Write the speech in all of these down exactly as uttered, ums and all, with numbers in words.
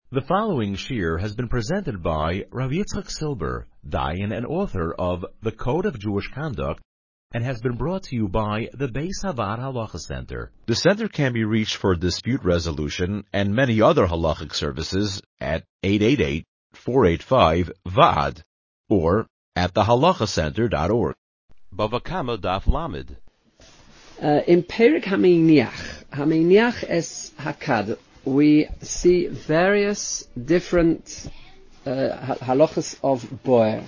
The following shir has been presented by Rav Yitzchak Silber, Dayan and author of The Code of Jewish Conduct, and has been brought to you by the Beis Havad Halacha Center. The center can be reached for dispute resolution and many other halachic services at eight eight eight, four eight five, V A D or at the halacha center dot org. Bava Kama Daf Lamed. Uh, in Perik Hameiniach, Hameiniach es Hakad, we see various different uh, halachas of boer.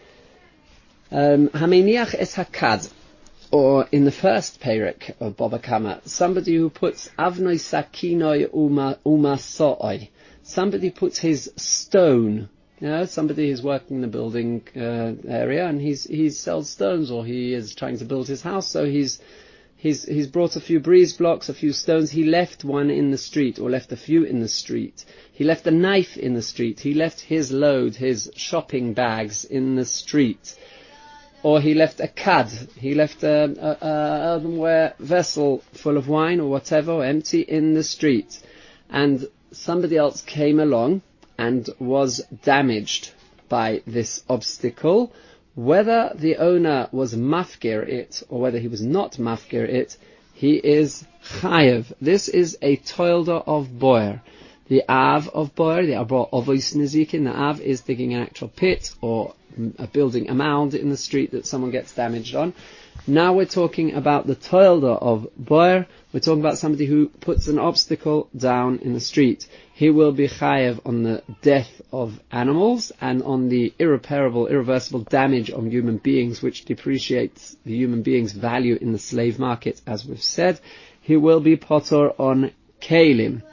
Um, Hameiniach es Hakad, or in the first Perik of Bava Kama, somebody who puts Avnoi Sakinoi Uma Uma So'oi, somebody puts his stone. You know, somebody is working in the building uh, area and he's he sells stones, or he is trying to build his house, so he's He's, he's brought a few breeze blocks, a few stones. He left one in the street, or left a few in the street. He left a knife in the street. He left his load, his shopping bags in the street. Or he left a kad. He left a, a, a earthenware vessel full of wine or whatever, or empty, in the street. And somebody else came along and was damaged by this obstacle. Whether the owner was mafkir it, or whether he was not mafkir it, he is chayev. This is a toilder of boer. The av of boer, the abra ovois nizikin, the av is digging an actual pit, or a building a mound in the street that someone gets damaged on. Now we're talking about the toilder of boer. We're talking about somebody who puts an obstacle down in the street. He will be chayev on the death of animals and on the irreparable, irreversible damage on human beings, which depreciates the human being's value in the slave market, as we've said. He will be potter on kalim.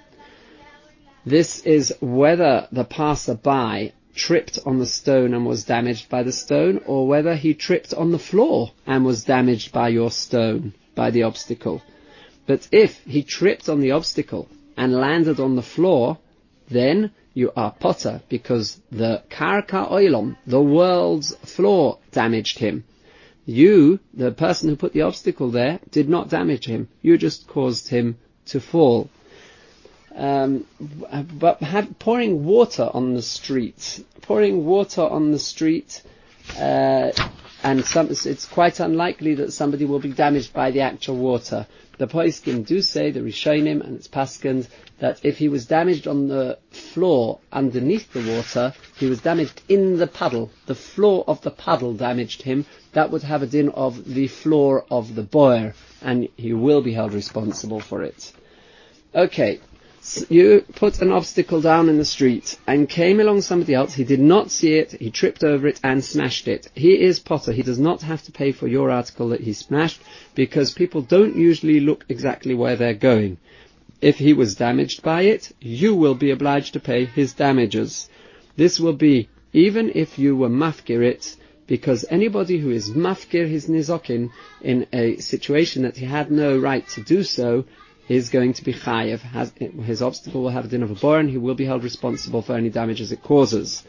This is whether the passerby tripped on the stone and was damaged by the stone, or whether he tripped on the floor and was damaged by your stone, by the obstacle. But if he tripped on the obstacle and landed on the floor, then you are potter, because the karka oilom, the world's floor, damaged him. You, the person who put the obstacle there, did not damage him. You just caused him to fall. Um, but have, pouring water on the street, pouring water on the street, uh, and some, it's quite unlikely that somebody will be damaged by the actual water. The poskim do say, the Rishonim, and it's paskend, that if he was damaged on the floor underneath the water, he was damaged in the puddle. The floor of the puddle damaged him. That would have a din of the floor of the boer, and he will be held responsible for it. Okay. You put an obstacle down in the street and came along somebody else. He did not see it. He tripped over it and smashed it. He is potter. He does not have to pay for your article that he smashed, because people don't usually look exactly where they're going. If he was damaged by it, you will be obliged to pay his damages. This will be even if you were mafkir it, because anybody who is mafkir his nizokin in a situation that he had no right to do so is going to be chayev. Has, his obstacle will have a din of a boer, and he will be held responsible for any damages it causes.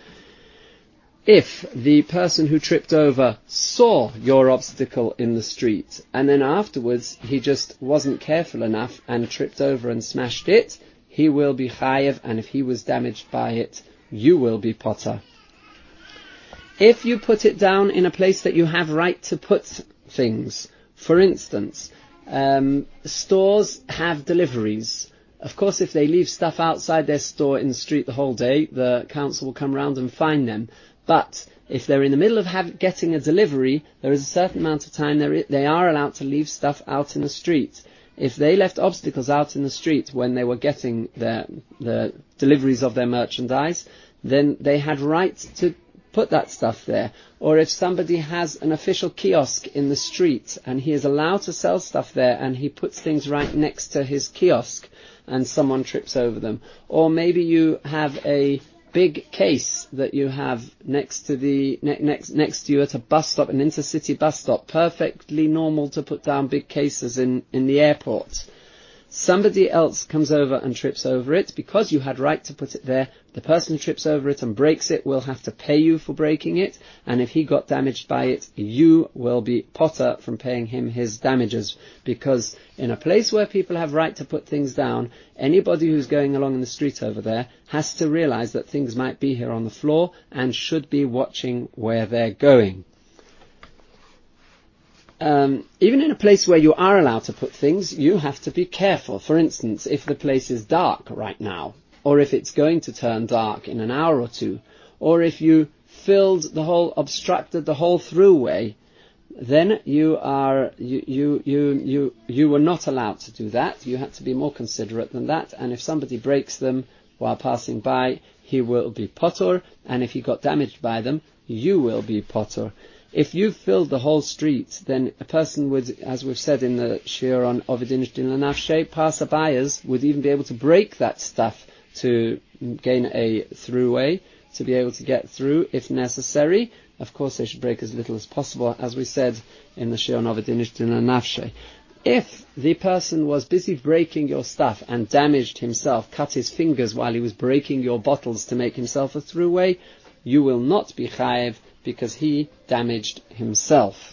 If the person who tripped over saw your obstacle in the street, and then afterwards he just wasn't careful enough and tripped over and smashed it, he will be chayev, and if he was damaged by it, you will be potter. If you put it down in a place that you have right to put things, for instance, Um, stores have deliveries. Of course, if they leave stuff outside their store in the street the whole day, the council will come round and fine them. But if they're in the middle of have, getting a delivery, there is a certain amount of time they are allowed to leave stuff out in the street. If they left obstacles out in the street when they were getting their, the deliveries of their merchandise, then they had right to put that stuff there. Or if somebody has an official kiosk in the street and he is allowed to sell stuff there, and he puts things right next to his kiosk and someone trips over them. Or maybe you have a big case that you have next to the ne- next next to you at a bus stop, an intercity bus stop. Perfectly normal to put down big cases in, in the airport. somebody else comes over and trips over it, because you had right to put it there, the person who trips over it and breaks it will have to pay you for breaking it, and if he got damaged by it, you will be potter from paying him his damages, because in a place where people have right to put things down, anybody who's going along in the street over there has to realize that things might be here on the floor and should be watching where they're going. Um, even in a place where you are allowed to put things, you have to be careful. For instance, if the place is dark right now, or if it's going to turn dark in an hour or two, or if you filled the whole, obstructed the whole throughway, then you are, you, you, you, you, you were not allowed to do that. You had to be more considerate than that, and if somebody breaks them while passing by, he will be potter, and if he got damaged by them, you will be potter. If you filled the whole street, then a person would, as we've said in the Shir on Ovidinish Din Lanafshe, passerbyers would even be able to break that stuff to gain a throughway, to be able to get through if necessary. Of course, they should break as little as possible, as we said in the Shir on Ovidinish Din Lanafshe. If the person was busy breaking your stuff and damaged himself, cut his fingers while he was breaking your bottles to make himself a throughway, you will not be chayev, because he damaged himself.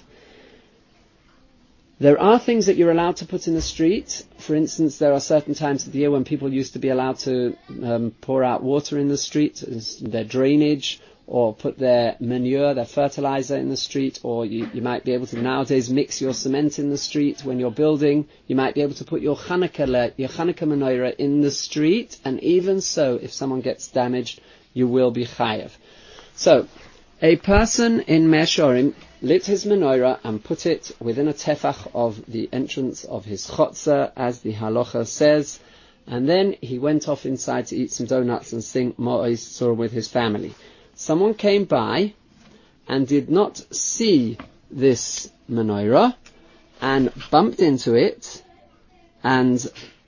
There are things that you're allowed to put in the street. For instance, there are certain times of the year when people used to be allowed to um, pour out water in the street, their drainage, or put their manure, their fertilizer in the street, or you, you might be able to nowadays mix your cement in the street when you're building. You might be able to put your Hanukkah, your Hanukkah menorah in the street, and even so, if someone gets damaged, you will be chayev. So, a person in Mea Shearim lit his menorah and put it within a tefach of the entrance of his chotzer, as the halacha says, and then he went off inside to eat some donuts and sing Ma'os Tzur with his family. Someone came by and did not see this menorah and bumped into it and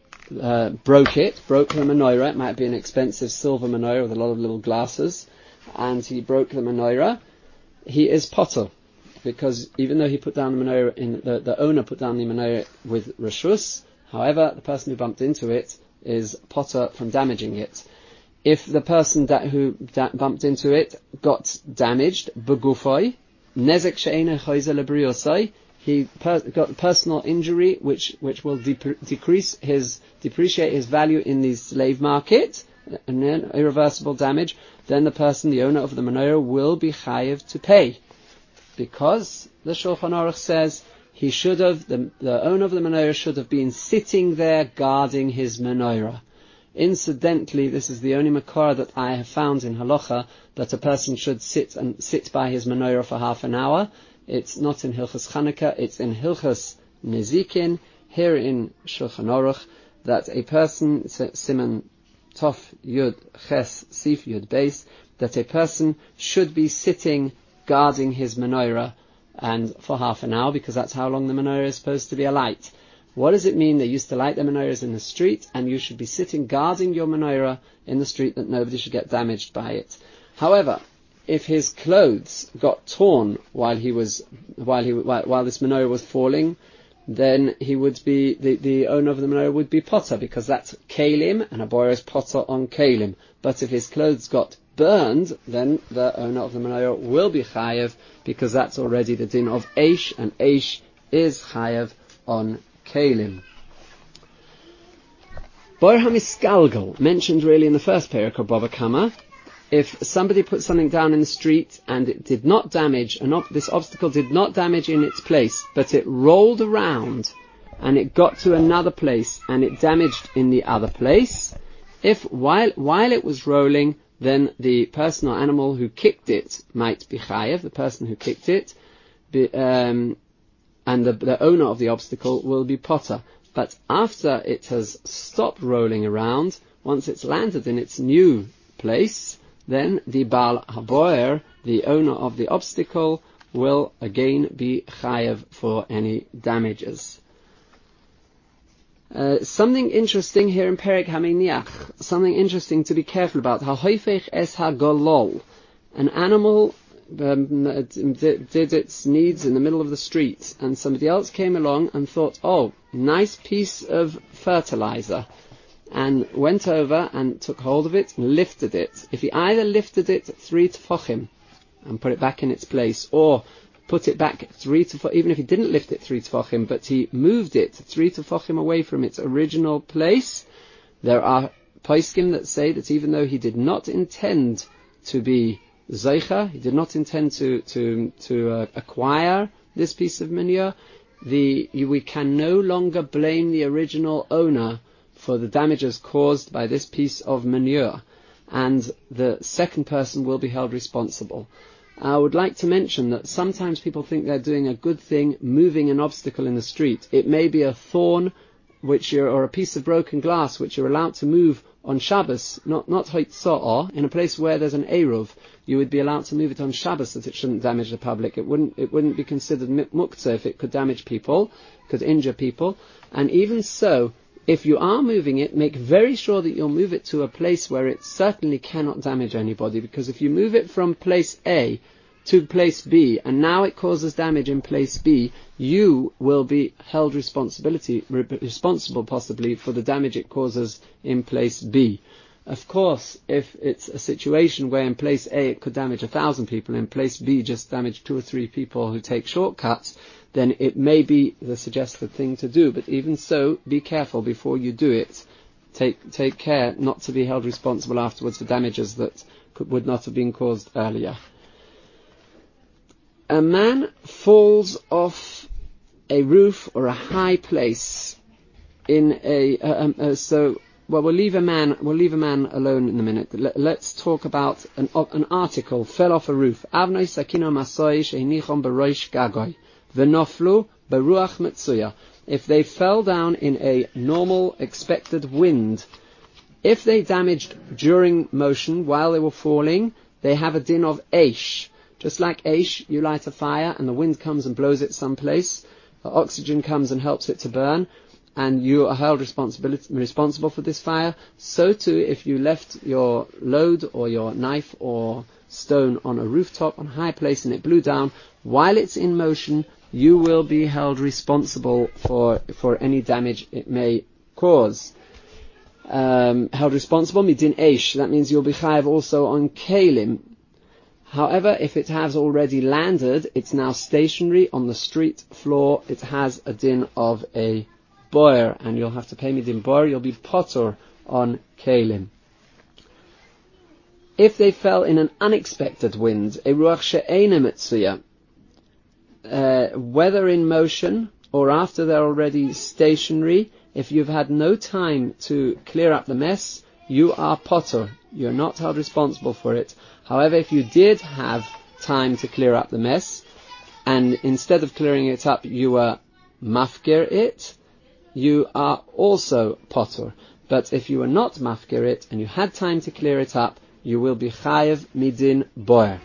uh, broke it, broke the menorah. It might be an expensive silver menorah with a lot of little glasses, and he broke the menorah. He is potter, because even though he put down the menorah, in the, the owner put down the menorah with reshus, however, the person who bumped into it is potter from damaging it. If the person that who da- bumped into it got damaged, begufoi, nezek she'ena choizer lebriosai, he per- got personal injury, which which will de- decrease his depreciate his value in the slave market, and then irreversible damage, then the person, the owner of the menorah, will be chayev to pay, because the Shulchan Aruch says he should have, the, the owner of the menorah should have been sitting there guarding his menorah. Incidentally, this is the only makor that I have found in halacha that a person should sit and sit by his menorah for half an hour. It's not in Hilchas Chanukah, it's in Hilchas Nezikin, here in Shulchan Aruch, that a person, Siman Tov Yud Ches Sif Yud Beis, that a person should be sitting guarding his menorah and for half an hour, because that's how long the menorah is supposed to be alight. What does it mean? They used to light their menorahs in the street, and you should be sitting guarding your menorah in the street that nobody should get damaged by it. However, if his clothes got torn while he was while he while, while this menorah was falling, then he would be the, the owner of the menorah would be potter, because that's kalim, and a boy is potter on kalim. But if his clothes got burned, then the owner of the menorah will be chayev, because that's already the din of eish, and eish is chayev on kalim. Boer hamiskalgal, mentioned really in the first parak of Bava Kama. If somebody put something down in the street and it did not damage, an ob- this obstacle did not damage in its place, but it rolled around and it got to another place and it damaged in the other place, if while while it was rolling, then the person or animal who kicked it might be chayev, the person who kicked it, be, um, and the, the owner of the obstacle will be potter. But after it has stopped rolling around, once it's landed in its new place, then the Baal Haboer, the owner of the obstacle, will again be chayev for any damages. Uh, something interesting here in Perek Haminiach, something interesting to be careful about. Ha'hoifech es ha'golol, an animal um, did its needs in the middle of the street, and somebody else came along and thought, oh, nice piece of fertilizer, and went over and took hold of it and lifted it. If he either lifted it three tefachim and put it back in its place, or put it back three tefachim, even if he didn't lift it three tefachim, but he moved it three tefachim away from its original place, there are poskim that say that even though he did not intend to be zeicha, he did not intend to to to uh, acquire this piece of manure, the we can no longer blame the original owner for the damages caused by this piece of manure, and the second person will be held responsible. I would like to mention that sometimes people think they're doing a good thing moving an obstacle in the street. It may be a thorn which you're, or a piece of broken glass which you're allowed to move on Shabbos, not not Hoitza'ah, in a place where there's an Eruv. You would be allowed to move it on Shabbos that it shouldn't damage the public. It wouldn't it wouldn't be considered muktzah if it could damage people, could injure people. And even so, if you are moving it, make very sure that you'll move it to a place where it certainly cannot damage anybody, because if you move it from place A to place B, and now it causes damage in place B, you will be held responsibility, re- responsible possibly for the damage it causes in place B. Of course, if it's a situation where in place A it could damage a thousand people, and in place B just damage two or three people who take shortcuts, then it may be the suggested thing to do. But even so, be careful before you do it. Take take care not to be held responsible afterwards for damages that could, would not have been caused earlier. A man falls off a roof or a high place in a uh, um, uh, so well we'll leave a man we'll leave a man alone in a minute. Let, let's talk about an uh, an article. Fell off a roof. Avnei sakino masoi sheinichom beroish gagoy v'noflu beruach metzuya. If they fell down in a normal expected wind, if they damaged during motion while they were falling, they have a din of eish. Just like eish, you light a fire and the wind comes and blows it someplace, the oxygen comes and helps it to burn, and you are held responsible for this fire. So too, if you left your load or your knife or stone on a rooftop, on a high place, and it blew down, while it's in motion, you will be held responsible for for any damage it may cause. Um, held responsible, midin eish, that means you'll be chayav also on kalim. However, if it has already landed, it's now stationary on the street floor, it has a din of a boer, and you'll have to pay me din boer, you'll be potter on kalim. If they fell in an unexpected wind, a ruach she'eina metzuya, uh, whether in motion or after they're already stationary, if you've had no time to clear up the mess, you are potter. You're not held responsible for it. However, if you did have time to clear up the mess, and instead of clearing it up, you were mafkir it, you are also potter. But if you were not mafkir it, and you had time to clear it up, you will be chayav midin boer.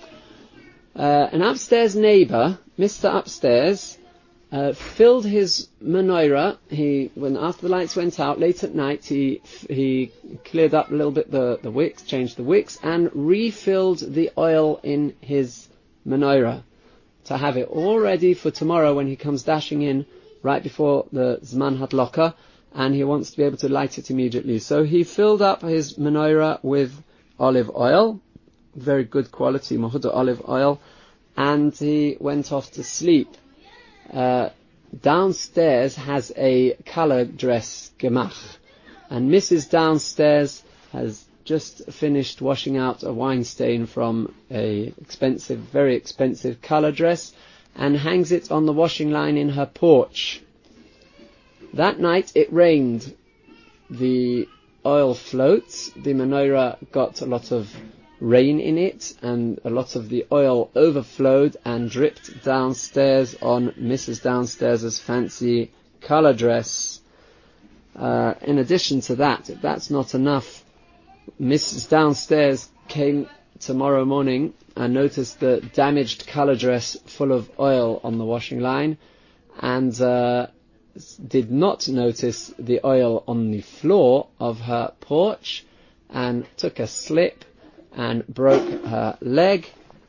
Uh, an upstairs neighbor, Mister Upstairs, Uh, filled his menorah. He, when after the lights went out late at night, he he cleared up a little bit the, the wicks, changed the wicks, and refilled the oil in his menorah to have it all ready for tomorrow when he comes dashing in right before the Zman Hadloka, and he wants to be able to light it immediately. So he filled up his menorah with olive oil, very good quality Mahuda olive oil, and he went off to sleep. Uh, downstairs has a colour dress gemach, and Missus Downstairs has just finished washing out a wine stain from a expensive, very expensive colour dress, and hangs it on the washing line in her porch. That night it rained. The oil floats. The menorah got a lot of rain in it, and a lot of the oil overflowed and dripped downstairs on Missus Downstairs' fancy colour dress. Uh, in addition to that, if that's not enough, Missus Downstairs came tomorrow morning and noticed the damaged colour dress full of oil on the washing line, and uh, did not notice the oil on the floor of her porch, and took a slip and broke her leg,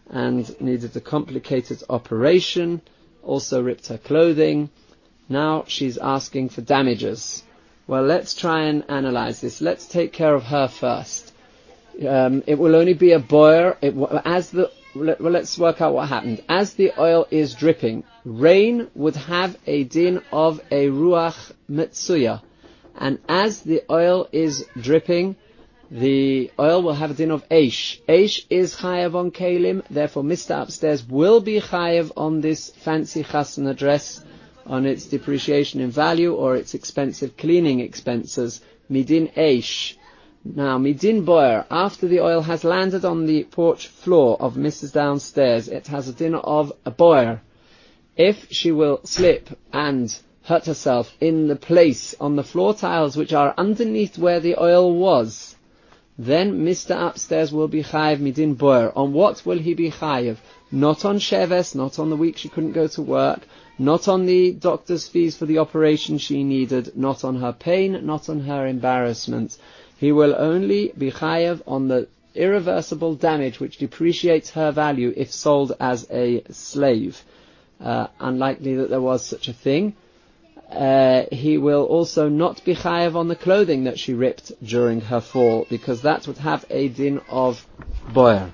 and needed a complicated operation, also ripped her clothing. Now she's asking for damages. Well, let's try and analyze this. Let's take care of her first. Um, it will only be a boer. It, as the well, let's work out what happened. As the oil is dripping, rain would have a din of a ruach metzuya, and as the oil is dripping, the oil will have a din of eish. Eish is chayav on kelim, therefore Mister Upstairs will be chayav on this fancy chasana dress, on its depreciation in value or its expensive cleaning expenses. Midin eish. Now, midin boer, after the oil has landed on the porch floor of Missus Downstairs, it has a din of a boer. If she will slip and hurt herself in the place on the floor tiles which are underneath where the oil was, then Mister Upstairs will be chayiv midin boer. On what will he be chayiv? Not on sheves, not on the week she couldn't go to work, not on the doctor's fees for the operation she needed, not on her pain, not on her embarrassment. He will only be chayav on the irreversible damage which depreciates her value if sold as a slave. Uh, unlikely that there was such a thing. Uh, he will also not be chayav on the clothing that she ripped during her fall, because that would have a din of boer.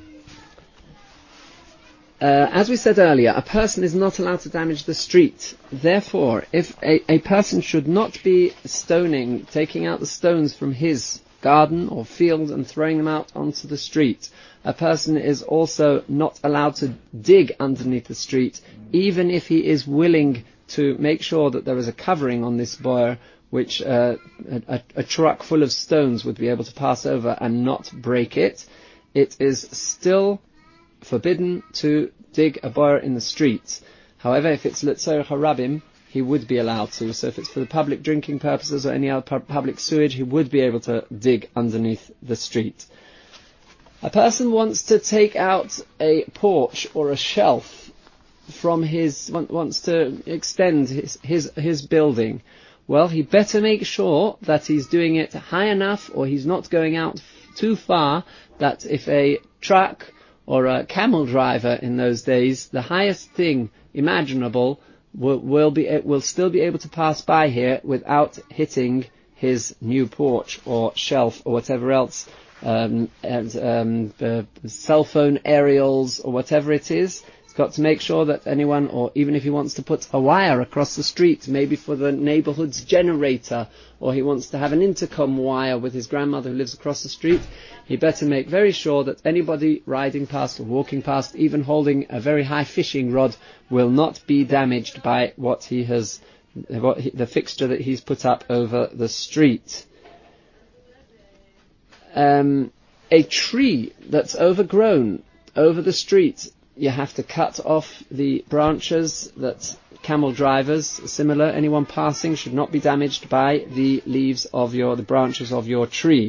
Uh, as we said earlier, a person is not allowed to damage the street. Therefore, if a, a person should not be stoning, taking out the stones from his garden or field and throwing them out onto the street, a person is also not allowed to dig underneath the street, even if he is willing to make sure that there is a covering on this boer, which uh, a, a truck full of stones would be able to pass over and not break it. It is still forbidden to dig a boer in the street. However, if it's L'tzorech HaRabim, he would be allowed to. So if it's for the public drinking purposes or any other pu- public sewage, he would be able to dig underneath the street. A person wants to take out a porch or a shelf from his, wants to extend his, his, his building. Well, he better make sure that he's doing it high enough, or he's not going out too far, that if a truck or a camel driver in those days, the highest thing imaginable, will, will be it will still be able to pass by here without hitting his new porch or shelf or whatever else, um, and, um, uh, cell phone aerials or whatever it is. He's got to make sure that anyone, or even if he wants to put a wire across the street, maybe for the neighborhood's generator, or he wants to have an intercom wire with his grandmother who lives across the street, he better make very sure that anybody riding past or walking past, even holding a very high fishing rod, will not be damaged by what he has, what he, the fixture that he's put up over the street. Um, a tree that's overgrown over the street, you have to cut off the branches that camel drivers, similar, anyone passing should not be damaged by the leaves of your, the branches of your tree.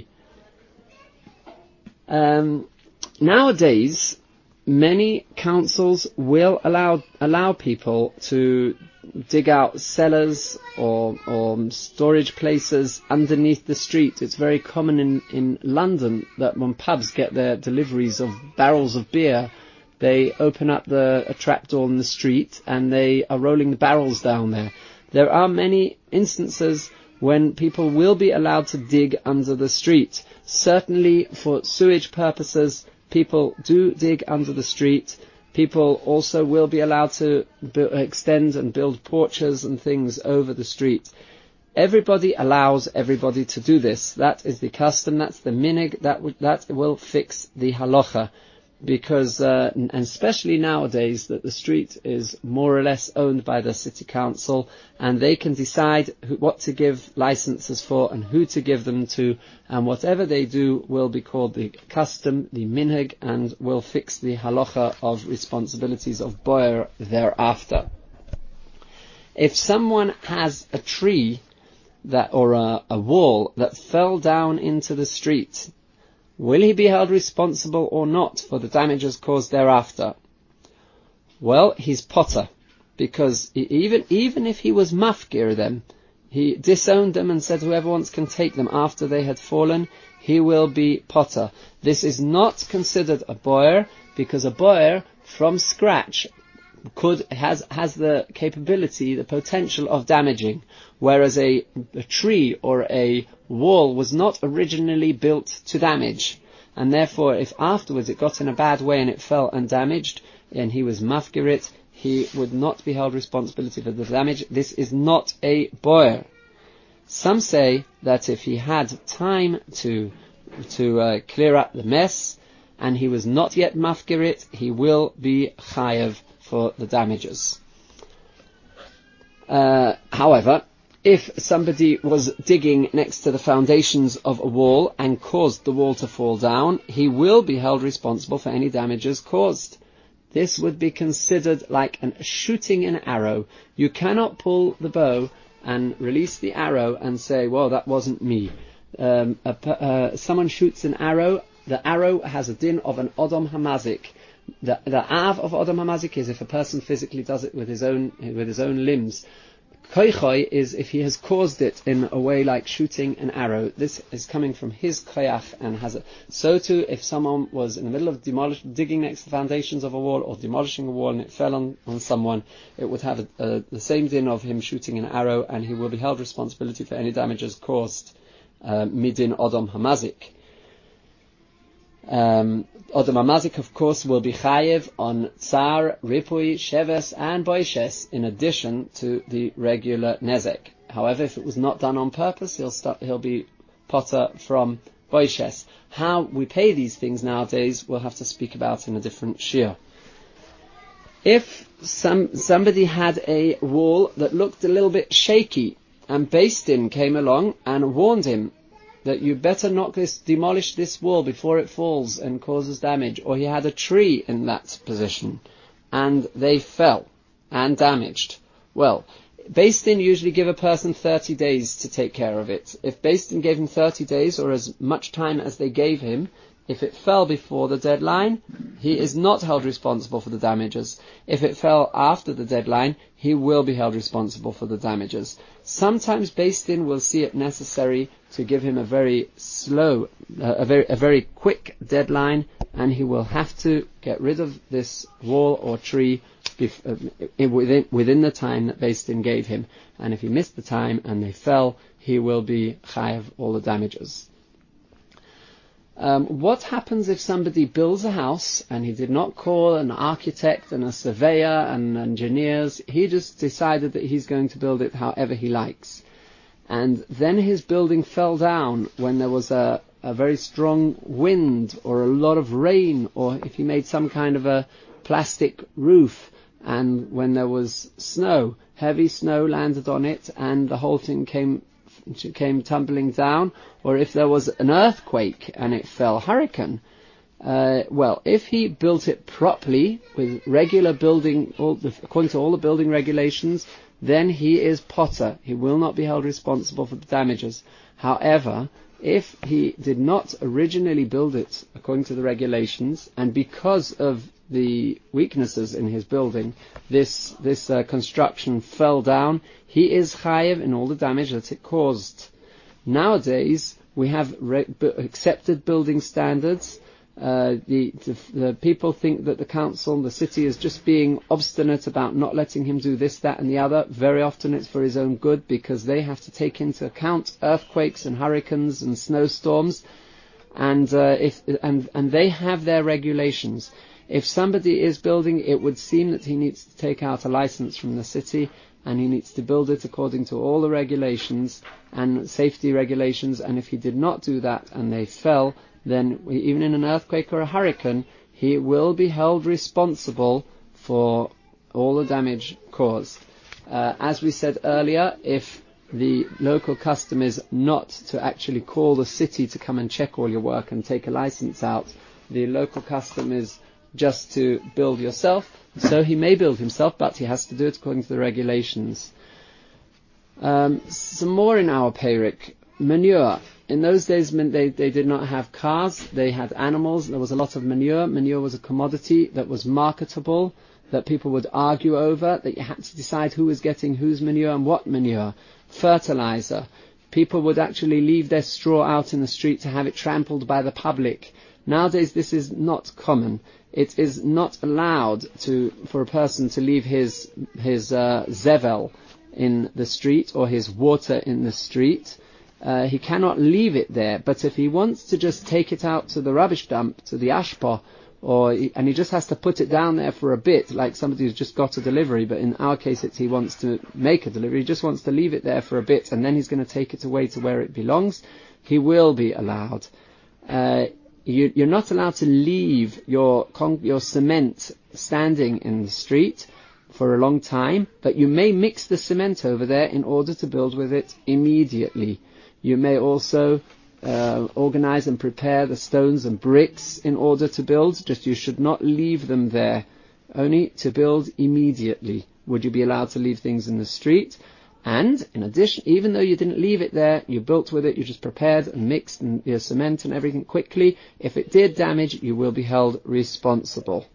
Um, nowadays, many councils will allow allow people to dig out cellars or, or storage places underneath the street. It's very common in, in London that when pubs get their deliveries of barrels of beer, they open up the a trapdoor in the street and they are rolling the barrels down there. There are many instances when people will be allowed to dig under the street. Certainly for sewage purposes, people do dig under the street. People also will be allowed to bu- extend and build porches and things over the street. Everybody allows everybody to do this. That is the custom, that's the minig, that, w- that will fix the halacha. Because, uh, and especially nowadays, that the street is more or less owned by the city council, and they can decide who, what to give licenses for and who to give them to, and whatever they do will be called the custom, the minhag, and will fix the halacha of responsibilities of boer thereafter. If someone has a tree that, or a, a wall that fell down into the street, will he be held responsible or not for the damages caused thereafter? Well, he's potter, because even even if he was mafkir them, he disowned them and said whoever wants can take them after they had fallen, he will be potter. This is not considered a boer, because a boer from scratch could has has the capability, the potential of damaging, whereas a, a tree or a wall was not originally built to damage, and therefore if afterwards it got in a bad way and it fell and damaged, and he was mafgirit, he would not be held responsibility for the damage. This is not a boer. Some say that if he had time to to uh, clear up the mess, and he was not yet mafgirit, he will be chayav for the damages. Uh, however, if somebody was digging next to the foundations of a wall and caused the wall to fall down, he will be held responsible for any damages caused. This would be considered like an shooting an arrow. You cannot pull the bow and release the arrow and say, well, that wasn't me. Um, a, uh, someone shoots an arrow, the arrow has a din of an Odom Hamazik. The, the Av of Odom Hamazik is if a person physically does it with his own with his own limbs. Koichoi is if he has caused it in a way like shooting an arrow. This is coming from his koyach and has a. So too, if someone was in the middle of demolish, digging next to the foundations of a wall or demolishing a wall and it fell on, on someone, it would have a, a, the same din of him shooting an arrow, and he will be held responsibility for any damages caused. Uh, midin Odom Hamazik. Um, Odom Hamazik, of course, will be chayev on tsar, ripui, sheves, and boishes, in addition to the regular nezek. However, if it was not done on purpose, he'll start, he'll be potter from boishes. How we pay these things nowadays, we'll have to speak about in a different shiur. If some somebody had a wall that looked a little bit shaky, and Beis Din came along and warned him that you better not this, demolish this wall before it falls and causes damage, or he had a tree in that position, and they fell and damaged. Well, Beis Din usually give a person thirty days to take care of it. If Beis Din gave him thirty days, or as much time as they gave him, if it fell before the deadline, he is not held responsible for the damages. If it fell after the deadline, he will be held responsible for the damages. Sometimes Beis Din will see it necessary to give him a very slow, uh, a very a very quick deadline, and he will have to get rid of this wall or tree bef- uh, within within the time that Beis Din gave him. And if he missed the time and they fell, he will be chayav all the damages. Um, what happens if somebody builds a house and he did not call an architect and a surveyor and engineers? He just decided that he's going to build it however he likes. And then his building fell down when there was a, a very strong wind or a lot of rain, or if he made some kind of a plastic roof, and when there was snow, heavy snow landed on it and the whole thing came came tumbling down, or if there was an earthquake and it fell, hurricane. Uh, well, if he built it properly with regular building, all the, according to all the building regulations, then he is potter. He will not be held responsible for the damages. However, if he did not originally build it according to the regulations, and because of the weaknesses in his building, this this uh, construction fell down, he is chayev in all the damage that it caused. Nowadays, we have re- b- accepted building standards. Uh, the, the, the people think that the council, the city, is just being obstinate about not letting him do this, that, and the other. Very often it's for his own good, because they have to take into account earthquakes and hurricanes and snowstorms, and uh, if and and they have their regulations. If somebody is building, it would seem that he needs to take out a license from the city, and he needs to build it according to all the regulations and safety regulations. And if he did not do that and they fell, then even in an earthquake or a hurricane, he will be held responsible for all the damage caused. Uh, as we said earlier, if the local custom is not to actually call the city to come and check all your work and take a license out, the local custom is just to build yourself. So he may build himself, but he has to do it according to the regulations. Um, some more in our Peirik. Manure. In those days, they, they did not have cars, they had animals, there was a lot of manure. Manure was a commodity that was marketable, that people would argue over, that you had to decide who was getting whose manure and what manure. fertilizer. People would actually leave their straw out in the street to have it trampled by the public. Nowadays this is not common. It is not allowed to for a person to leave his his uh, zevel in the street or his water in the street. Uh, he cannot leave it there, but if he wants to just take it out to the rubbish dump, to the ashpa, or he, and he just has to put it down there for a bit, like somebody who's just got a delivery, but in our case it's he wants to make a delivery, he just wants to leave it there for a bit, and then he's going to take it away to where it belongs, he will be allowed. Uh, you, you're not allowed to leave your con- your cement standing in the street for a long time, but you may mix the cement over there in order to build with it immediately. You may also uh, organize and prepare the stones and bricks in order to build, just you should not leave them there, only to build immediately. Would you be allowed to leave things in the street? And in addition, even though you didn't leave it there, you built with it, you just prepared and mixed and your cement and everything quickly, if it did damage, you will be held responsible.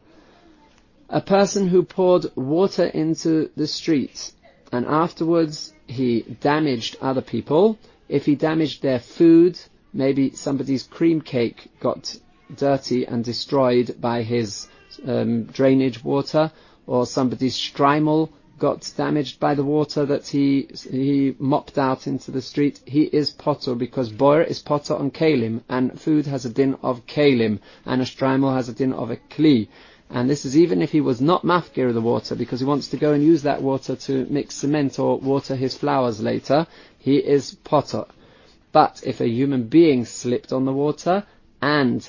A person who poured water into the street and afterwards he damaged other people, if he damaged their food, maybe somebody's cream cake got dirty and destroyed by his um, drainage water, or somebody's streimel got damaged by the water that he he mopped out into the street, he is potter, because boer is potter on kalim, and food has a din of kalim, and a streimel has a din of a kli. And this is even if he was not mafkir of the water, because he wants to go and use that water to mix cement or water his flowers later, he is potter. But if a human being slipped on the water and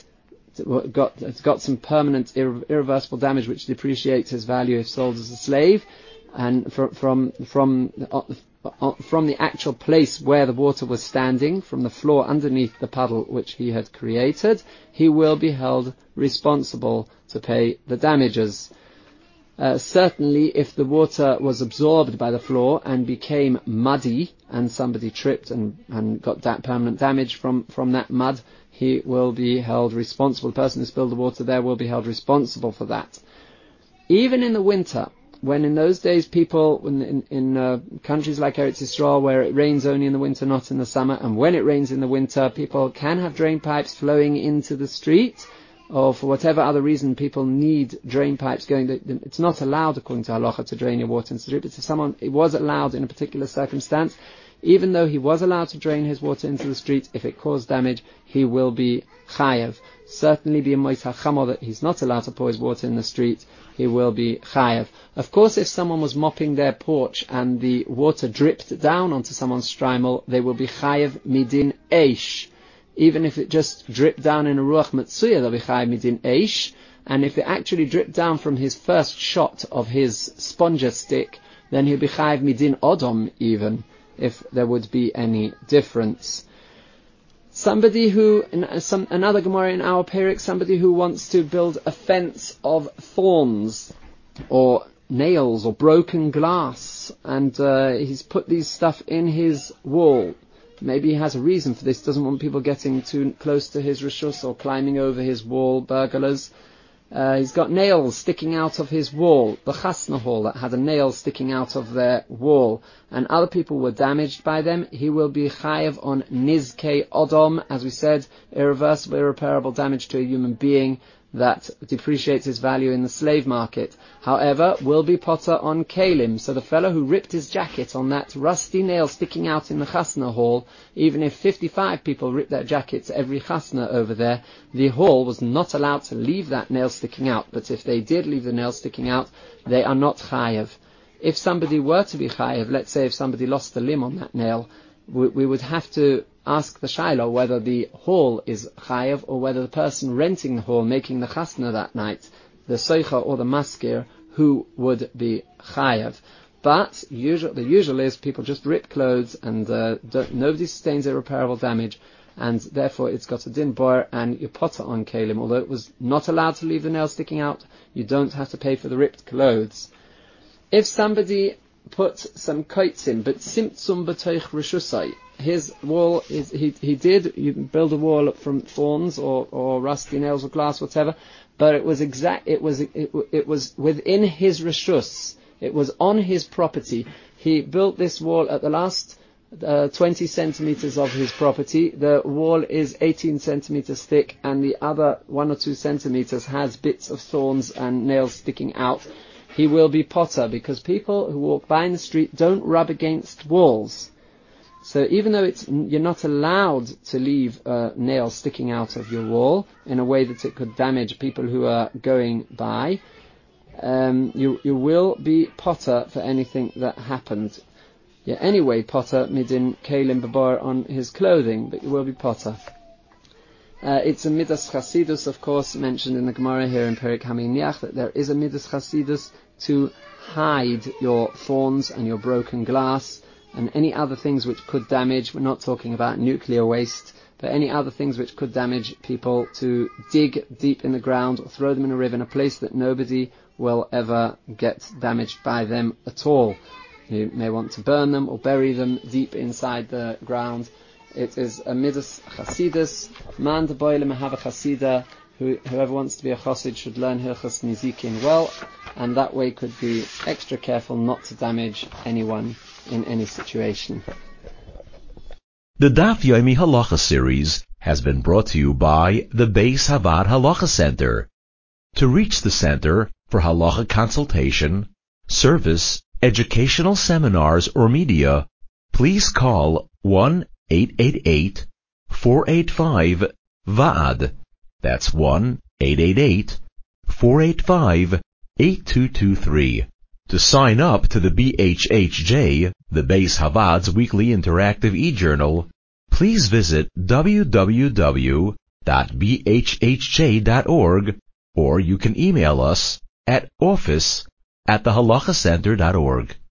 got got some permanent irre- irreversible damage which depreciates his value if sold as a slave, and from from from uh, from the actual place where the water was standing, from the floor underneath the puddle which he had created, he will be held responsible to pay the damages. Uh, certainly if the water was absorbed by the floor and became muddy and somebody tripped and, and got that permanent damage from, from that mud, he will be held responsible. The person who spilled the water there will be held responsible for that. Even in the winter, when in those days people, in, in, in uh, countries like Eretz Yisrael where it rains only in the winter, not in the summer, and when it rains in the winter, people can have drain pipes flowing into the street, or for whatever other reason people need drain pipes going. It's not allowed according to halacha to drain your water into the street, but if someone, it was allowed in a particular circumstance, even though he was allowed to drain his water into the street, if it caused damage, he will be chayav. Certainly be a mois hachamo that he's not allowed to pour his water in the street, he will be chayav. Of course, if someone was mopping their porch and the water dripped down onto someone's streimel, they will be chayav midin eish. Even if it just dripped down in a ruach matsuya, they'll be chayav midin eish. And if it actually dripped down from his first shot of his sponger stick, then he'll be chayav midin odom even, if there would be any difference. Somebody who, in some, another Gemara in our Perek, somebody who wants to build a fence of thorns, or nails, or broken glass, and uh, he's put these stuff in his wall. Maybe he has a reason for this, doesn't want people getting too close to his rishus, or climbing over his wall, burglars. Uh, he's got nails sticking out of his wall, the chasna hall that had a nail sticking out of their wall, and other people were damaged by them. He will be chayav on nizkei odom, as we said, irreversible, irreparable damage to a human being that depreciates his value in the slave market. However, will be potter on kalim. So the fellow who ripped his jacket on that rusty nail sticking out in the chasna hall, even if fifty-five people ripped their jackets every chasna over there, the hall was not allowed to leave that nail sticking out. But if they did leave the nail sticking out, they are not chayav. If somebody were to be chayav, let's say if somebody lost a limb on that nail, we, we would have to ask the shaila whether the hall is chayav, or whether the person renting the hall, making the chasna that night, the soicha or the maskir, who would be chayav. But usual, the usual is people just rip clothes and uh, nobody sustains irreparable damage, and therefore it's got a din boer and you potter on kalim. Although it was not allowed to leave the nail sticking out, you don't have to pay for the ripped clothes. If somebody put some kites in, but simtsum b'toich rishusai, his wall is, he he did you build a wall from thorns or, or rusty nails or glass, whatever, but it was exact, it was, it, it was within his rishus, it was on his property. He built this wall at the last uh, twenty centimeters of his property, the wall is eighteen centimeters thick, and the other one or two centimeters has bits of thorns and nails sticking out, he will be potter, because people who walk by in the street don't rub against walls. So even though it's, you're not allowed to leave a nail sticking out of your wall in a way that it could damage people who are going by, um, you you will be potter for anything that happened. Yeah, anyway, potter midin kalim babar on his clothing, but you will be potter. Uh, it's a midas chasidus, of course, mentioned in the Gemara here in Perek Haminiach, that there is a midas chasidus to hide your thorns and your broken glass and any other things which could damage. We're not talking about nuclear waste, but any other things which could damage people, to dig deep in the ground or throw them in a river in a place that nobody will ever get damaged by them at all. You may want to burn them or bury them deep inside the ground. It is a midas chasidus. Man de boile mehava chasida. Who, whoever wants to be a chassid should learn Hilchos Nizikin well, and that way could be extra careful not to damage anyone in any situation. The Daf Yomi Halacha series has been brought to you by the Beis Havad Halacha Center. To reach the center for halacha consultation, service, educational seminars, or media, please call one eight eight eight, four eight five, V A D. That's one eight eight eight, four eight five, eight two two three. To sign up to the B H H J, the Beis Havad's weekly interactive e-journal, please visit w w w dot b h h j dot org, or you can email us at office at the halacha center dot org.